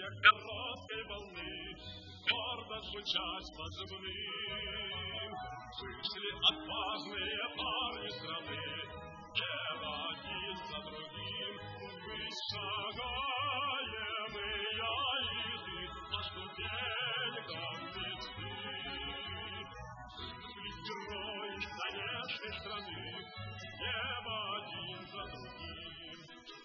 крыльях короткой волны гордо звучать позывным. Вышли отважные парни страны, небо один за другим. Мы шагаем, и я, и ты, на ступеньках мечты. Вышли герои заезжей страны, небо один за другим.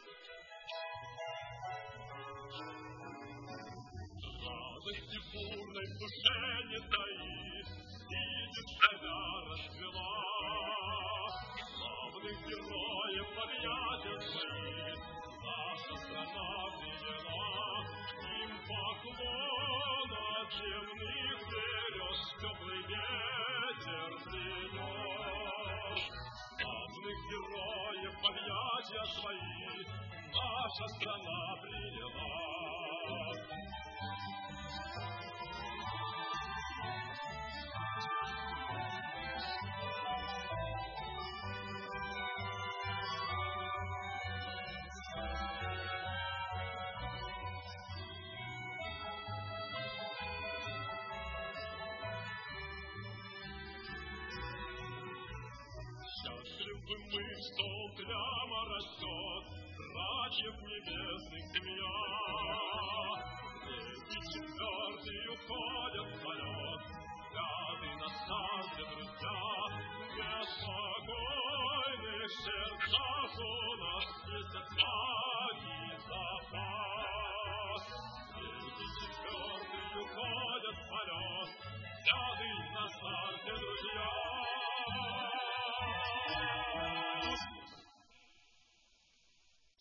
Радости бурной в душе не таит, видит заря расцвела. Славных героев в объятия свои наша страна приняла. Им поклон от земных берез теплый ветер принес. Славных героев в объятия свои наша страна приняла. Счастливы мы, что прямо растет братьев небесных семья. Третий, четвертый уходят в полет, пятый на старте, друзья, без